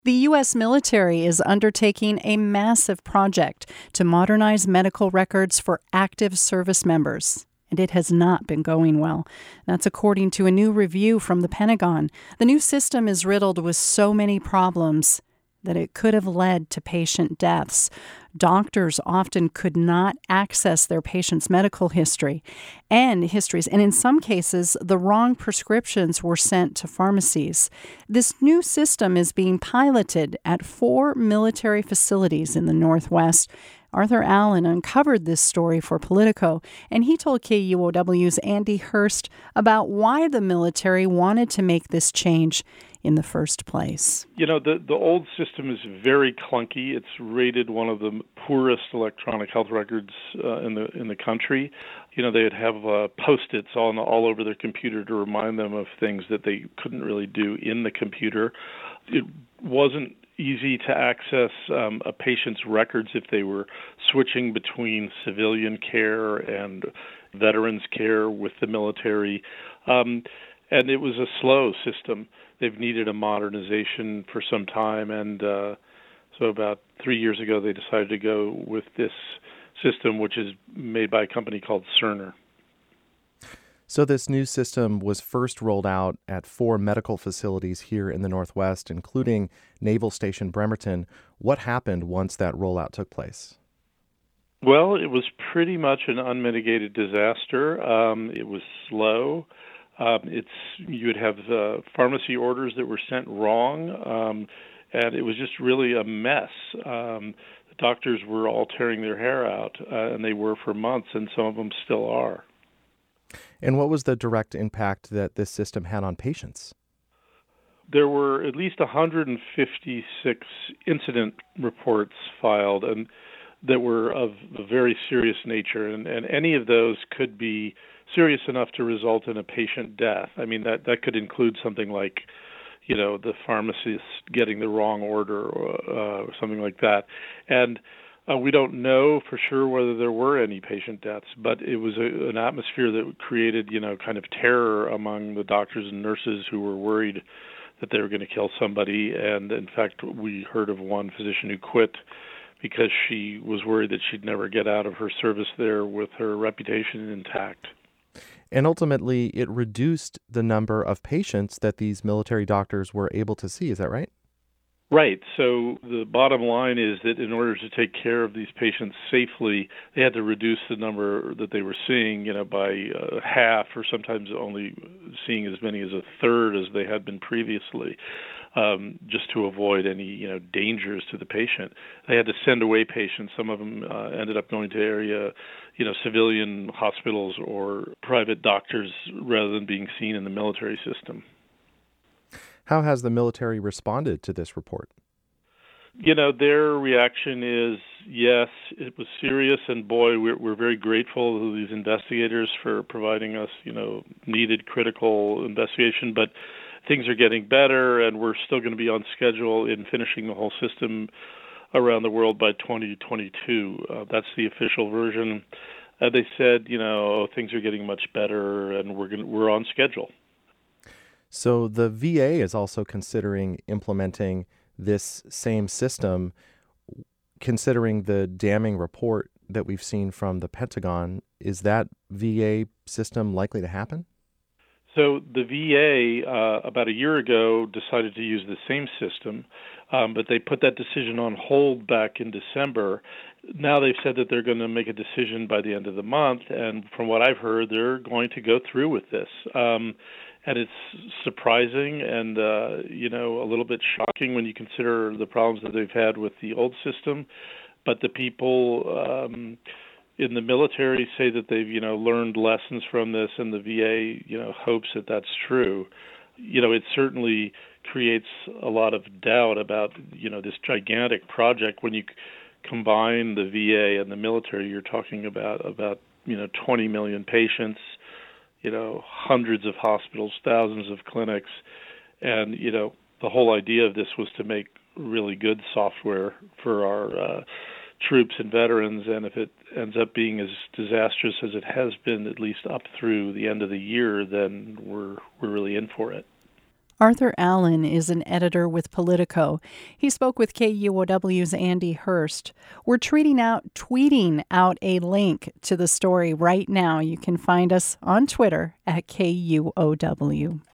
The U.S. military is undertaking a massive project to modernize medical records for active service members. And it has not been going well. That's according to a new review from the Pentagon. The new system is riddled with so many problems that it could have led to patient deaths. Doctors often could not access their patients' medical histories. And in some cases, the wrong prescriptions were sent to pharmacies. This new system is being piloted at 4 military facilities in the Northwest. Arthur Allen uncovered this story for Politico, and he told KUOW's Andy Hurst about why the military wanted to make this change in the first place. You know, the old system is very clunky. It's rated one of the poorest electronic health records in the country. You know, they'd have Post-its all over their computer to remind them of things that they couldn't really do in the computer. It wasn't easy to access a patient's records if they were switching between civilian care and veterans care with the military. And it was a slow system. They've needed a modernization for some time, and so about 3 years ago they decided to go with this system, which is made by a company called Cerner. So this new system was first rolled out at 4 medical facilities here in the Northwest, including Naval Station Bremerton. What happened once that rollout took place? Well, it was pretty much an unmitigated disaster. It was slow. You would have pharmacy orders that were sent wrong, and it was just really a mess. The doctors were all tearing their hair out, and they were for months, and some of them still are. And what was the direct impact that this system had on patients? There were at least 156 incident reports filed, and that were of a very serious nature, and any of those could be serious enough to result in a patient death. I mean, that could include something like, you know, the pharmacist getting the wrong order or something like that. And we don't know for sure whether there were any patient deaths, but it was an atmosphere that created, you know, kind of terror among the doctors and nurses who were worried that they were going to kill somebody. And in fact, we heard of one physician who quit because she was worried that she'd never get out of her service there with her reputation intact. And ultimately, it reduced the number of patients that these military doctors were able to see. Is that right? Right. So the bottom line is that in order to take care of these patients safely, they had to reduce the number that they were seeing, you know, by half, or sometimes only seeing as many as a third as they had been previously, just to avoid any, you know, dangers to the patient. They had to send away patients. Some of them ended up going to civilian hospitals or private doctors rather than being seen in the military system. How has the military responded to this report? You know, their reaction is, yes, it was serious, and boy, we're very grateful to these investigators for providing us, you know, needed critical investigation, but things are getting better, and we're still going to be on schedule in finishing the whole system around the world by 2022. That's the official version. They said, you know, things are getting much better, and we're on schedule. So the VA is also considering implementing this same system. Considering the damning report that we've seen from the Pentagon, is that VA system likely to happen? So the VA, about a year ago, decided to use the same system, but they put that decision on hold back in December. Now they've said that they're going to make a decision by the end of the month, and from what I've heard, they're going to go through with this. And it's surprising and, a little bit shocking when you consider the problems that they've had with the old system. But the people in the military say that they've, learned lessons from this, and the VA, hopes that that's true. It certainly creates a lot of doubt about, this gigantic project. When you combine the VA and the military, you're talking about 20 million patients, hundreds of hospitals, thousands of clinics. And, the whole idea of this was to make really good software for our troops and veterans. And if it ends up being as disastrous as it has been, at least up through the end of the year, then we're really in for it. Arthur Allen is an editor with Politico. He spoke with KUOW's Andy Hurst. We're tweeting out a link to the story right now. You can find us on Twitter at KUOW.